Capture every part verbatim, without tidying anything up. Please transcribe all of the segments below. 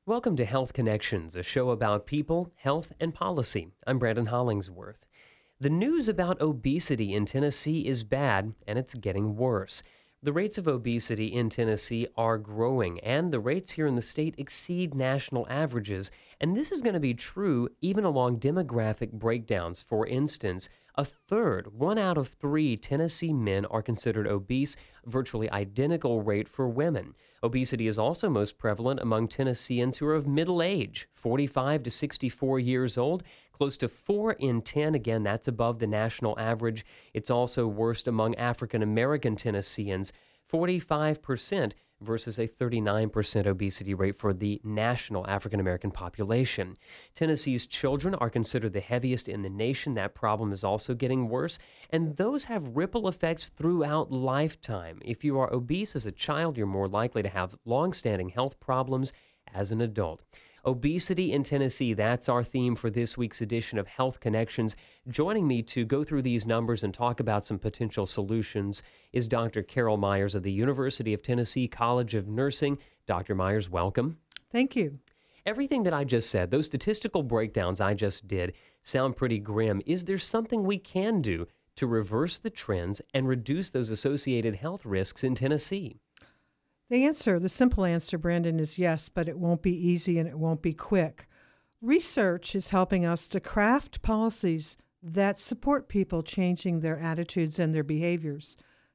Welcome to Health Connections, a show about people, health, and policy. I'm Brandon Hollingsworth. The news about obesity in Tennessee is bad, and it's getting worse. The rates of obesity in Tennessee are growing, and the rates here in the state exceed national averages. And this is going to be true even along demographic breakdowns. For instance, a third, one out of three Tennessee men are considered obese, virtually identical rate for women. Obesity is also most prevalent among Tennesseans who are of middle age, forty-five to sixty-four years old. Close to four in ten, again, that's above the national average. It's also worst among African American Tennesseans, forty-five percent versus a thirty-nine percent obesity rate for the national African American population. Tennessee's children are considered the heaviest in the nation. That problem is also getting worse, and those have ripple effects throughout lifetime. If you are obese as a child, you're more likely to have long-standing health problems as an adult. Obesity in Tennessee, that's our theme for this week's edition of Health Connections. Joining me to go through these numbers and talk about some potential solutions is Doctor Carol Myers of the University of Tennessee College of Nursing. Doctor Myers, welcome. Thank you. Everything that I just said, those statistical breakdowns I just did, sound pretty grim. Is there something we can do to reverse the trends and reduce those associated health risks in Tennessee? The answer, the simple answer, Brandon, is yes, but it won't be easy and it won't be quick. Research is helping us to craft policies that support people changing their attitudes and their behaviors.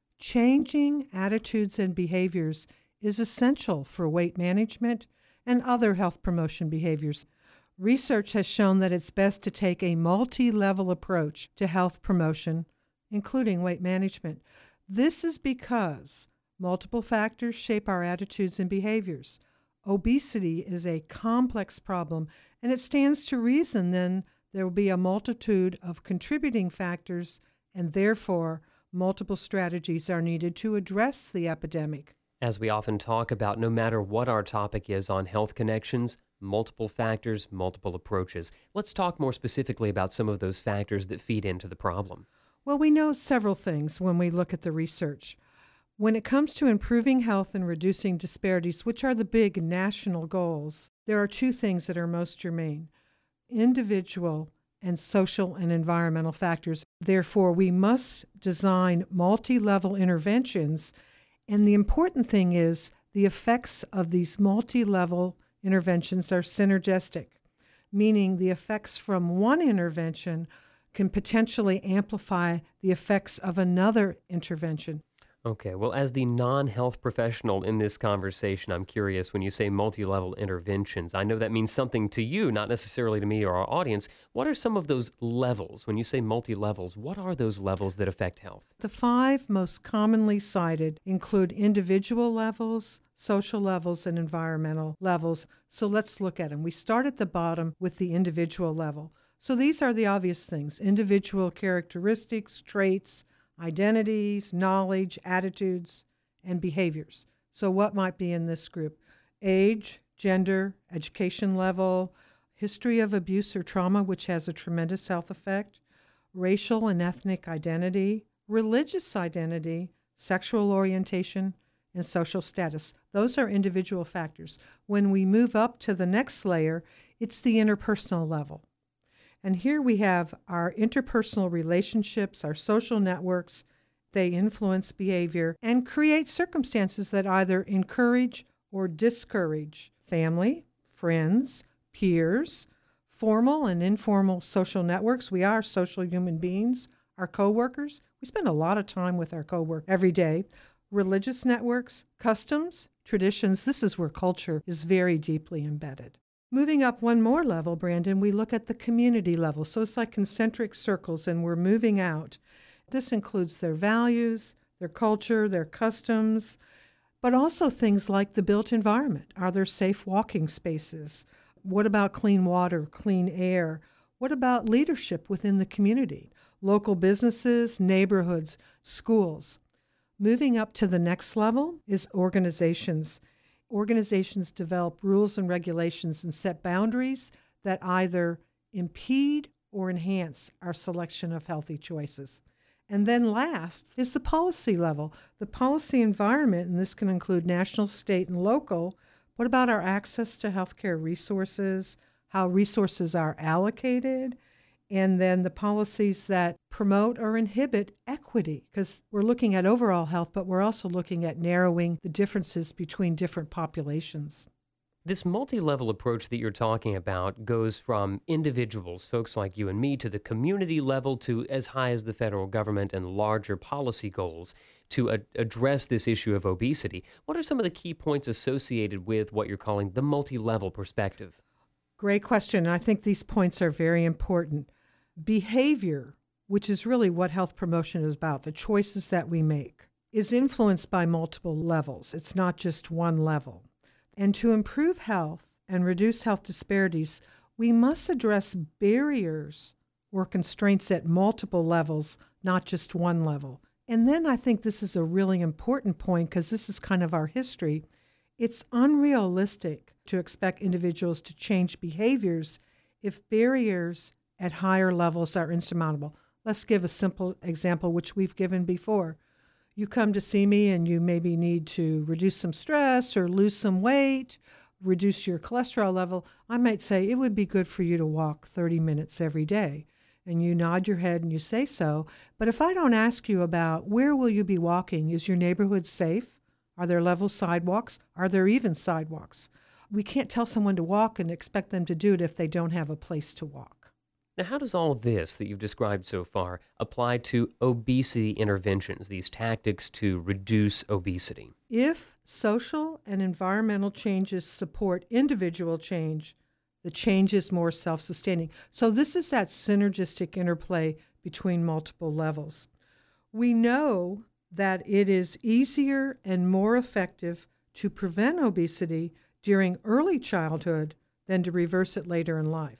Changing attitudes and behaviors is essential for weight management and other health promotion behaviors. Research has shown that it's best to take a multi-level approach to health promotion, including weight management. This is because multiple factors shape our attitudes and behaviors. Obesity is a complex problem, and it stands to reason then there will be a multitude of contributing factors, and therefore multiple strategies are needed to address the epidemic. As we often talk about, no matter what our topic is on Health Connections, multiple factors, multiple approaches. Let's talk more specifically about some of those factors that feed into the problem. Well, we know several things when we look at the research. When it comes to improving health and reducing disparities, which are the big national goals, there are two things that are most germane: individual and social and environmental factors. Therefore, we must design multi-level interventions, and the important thing is the effects of these multi-level interventions are synergistic, meaning the effects from one intervention can potentially amplify the effects of another intervention. Okay, well, as the non-health professional in this conversation, I'm curious, when you say multi-level interventions, I know that means something to you, not necessarily to me or our audience. What are some of those levels? When you say multi-levels, what are those levels that affect health? The five most commonly cited include individual levels, social levels, and environmental levels. So let's look at them. We start at the bottom with the individual level. So these are the obvious things: individual characteristics, traits, identities, knowledge, attitudes, and behaviors. So what might be in this group? Age, gender, education level, history of abuse or trauma, which has a tremendous health effect, racial and ethnic identity, religious identity, sexual orientation, and social status. Those are individual factors. When we move up to the next layer, it's the interpersonal level. And here we have our interpersonal relationships, our social networks. They influence behavior and create circumstances that either encourage or discourage family, friends, peers, formal and informal social networks. We are social human beings. Our coworkers, we spend a lot of time with our coworkers every day. Religious networks, customs, traditions. This is where culture is very deeply embedded. Moving up one more level, Brandon, we look at the community level. So it's like concentric circles, and we're moving out. This includes their values, their culture, their customs, but also things like the built environment. Are there safe walking spaces? What about clean water, clean air? What about leadership within the community? Local businesses, neighborhoods, schools. Moving up to the next level is organizations. Organizations develop rules and regulations and set boundaries that either impede or enhance our selection of healthy choices. And then last is the policy level. The policy environment, and this can include national, state, and local, What about our access to healthcare resources, how resources are allocated, and then the policies that promote or inhibit equity? Because we're looking at overall health, but we're also looking at narrowing the differences between different populations. This multi-level approach that you're talking about goes from individuals, folks like you and me, to the community level, to as high as the federal government and larger policy goals to a- address this issue of obesity. What are some of the key points associated with what you're calling the multi-level perspective? Great question. I think these points are very important. Behavior, which is really what health promotion is about, the choices that we make, is influenced by multiple levels. It's not just one level. And to improve health and reduce health disparities, we must address barriers or constraints at multiple levels, not just one level. And then I think this is a really important point because this is kind of our history. It's unrealistic to expect individuals to change behaviors if barriers at higher levels are insurmountable. Let's give a simple example, which we've given before. You come to see me and you maybe need to reduce some stress or lose some weight, reduce your cholesterol level. I might say it would be good for you to walk thirty minutes every day. And you nod your head and you say so. But if I don't ask you about where will you be walking, is your neighborhood safe? Are there level sidewalks? Are there even sidewalks? We can't tell someone to walk and expect them to do it if they don't have a place to walk. Now, how does all this that you've described so far apply to obesity interventions, these tactics to reduce obesity? If social and environmental changes support individual change, the change is more self-sustaining. So this is that synergistic interplay between multiple levels. We know that it is easier and more effective to prevent obesity during early childhood than to reverse it later in life.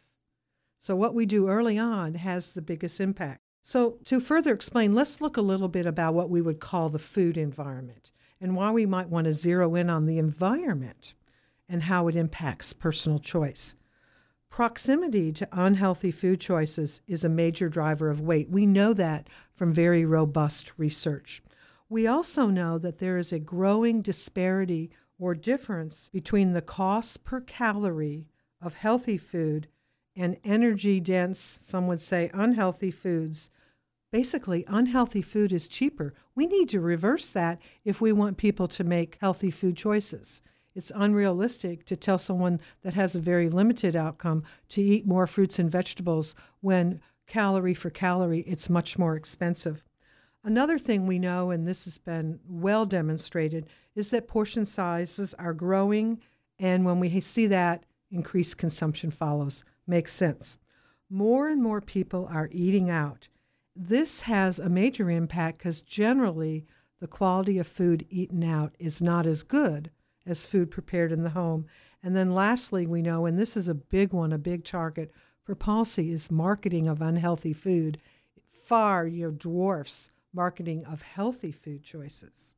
So what we do early on has the biggest impact. So to further explain, let's look a little bit about what we would call the food environment and why we might want to zero in on the environment and how it impacts personal choice. Proximity to unhealthy food choices is a major driver of weight. We know that from very robust research. We also know that there is a growing disparity or difference between the cost per calorie of healthy food and energy-dense, some would say unhealthy foods. Basically, unhealthy food is cheaper. We need to reverse that if we want people to make healthy food choices. It's unrealistic to tell someone that has a very limited outcome to eat more fruits and vegetables when calorie for calorie, it's much more expensive. Another thing we know, and this has been well demonstrated, is that portion sizes are growing, and when we see that, increased consumption follows. Makes sense. More and more people are eating out. This has a major impact because generally the quality of food eaten out is not as good as food prepared in the home. And then lastly, we know, and this is a big one, a big target for policy, is marketing of unhealthy food. It far you know, dwarfs marketing of healthy food choices.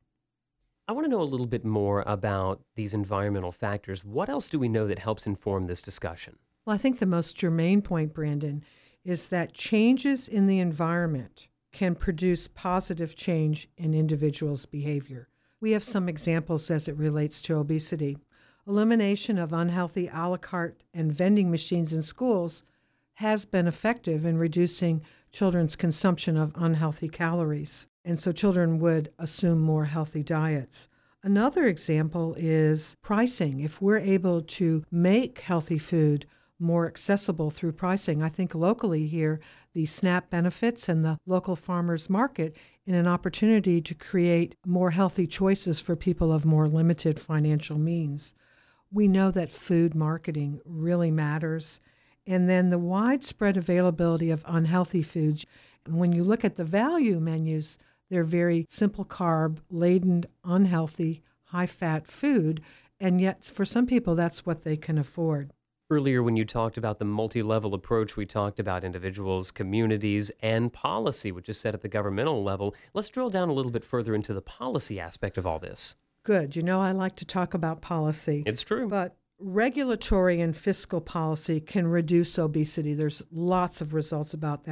I want to know a little bit more about these environmental factors. What else do we know that helps inform this discussion? Well, I think the most germane point, Brandon, is that changes in the environment can produce positive change in individuals' behavior. We have some examples as it relates to obesity. Elimination of unhealthy a la carte and vending machines in schools has been effective in reducing children's consumption of unhealthy calories, and so children would assume more healthy diets. Another example is pricing. If we're able to make healthy food more accessible through pricing, I think locally here, the SNAP benefits and the local farmers market in an opportunity to create more healthy choices for people of more limited financial means. We know that food marketing really matters. And then the widespread availability of unhealthy foods. And when you look at the value menus, they're very simple carb, laden, unhealthy, high-fat food. And yet, for some people, that's what they can afford. Earlier, when you talked about the multi-level approach, we talked about individuals, communities, and policy, which is set at the governmental level. Let's drill down a little bit further into the policy aspect of all this. Good. You know, I like to talk about policy. It's true. But regulatory and fiscal policy can reduce obesity. There's lots of results about that.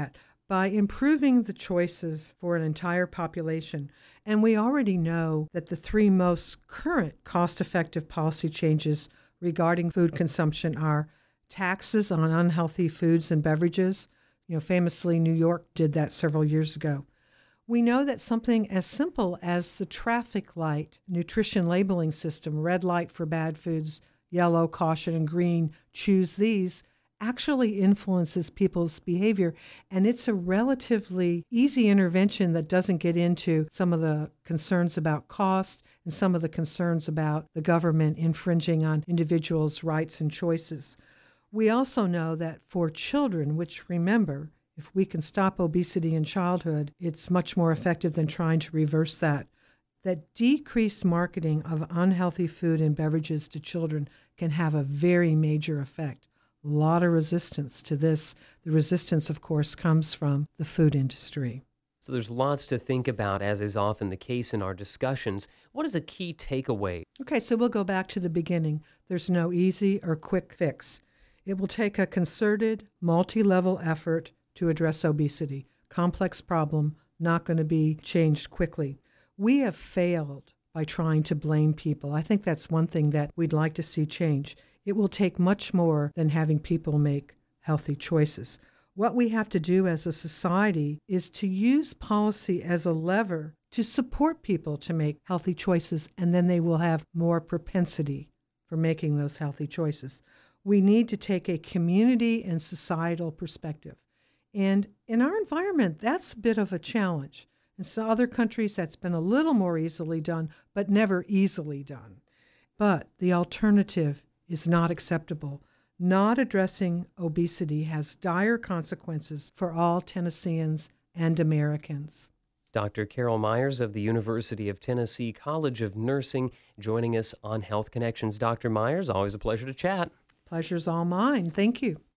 by improving the choices for an entire population. And we already know that the three most current cost-effective policy changes regarding food consumption are taxes on unhealthy foods and beverages. You know, famously, New York did that several years ago. We know that something as simple as the traffic light nutrition labeling system, red light for bad foods, yellow, caution, and green, choose these, actually influences people's behavior. And it's a relatively easy intervention that doesn't get into some of the concerns about cost and some of the concerns about the government infringing on individuals' rights and choices. We also know that for children, which remember, if we can stop obesity in childhood, it's much more effective than trying to reverse that. That decreased marketing of unhealthy food and beverages to children can have a very major effect. A lot of resistance to this. The resistance, of course, comes from the food industry. So there's lots to think about, as is often the case in our discussions. What is a key takeaway? Okay, so we'll go back to the beginning. There's no easy or quick fix. It will take a concerted, multi-level effort to address obesity. Complex problem, not going to be changed quickly. We have failed by trying to blame people. I think that's one thing that we'd like to see change. It will take much more than having people make healthy choices. What we have to do as a society is to use policy as a lever to support people to make healthy choices, and then they will have more propensity for making those healthy choices. We need to take a community and societal perspective. And in our environment, that's a bit of a challenge. In some other countries, that's been a little more easily done, but never easily done. But the alternative is not acceptable. Not addressing obesity has dire consequences for all Tennesseans and Americans. Doctor Carol Myers of the University of Tennessee College of Nursing joining us on Health Connections. Doctor Myers, always a pleasure to chat. Pleasure's all mine. Thank you.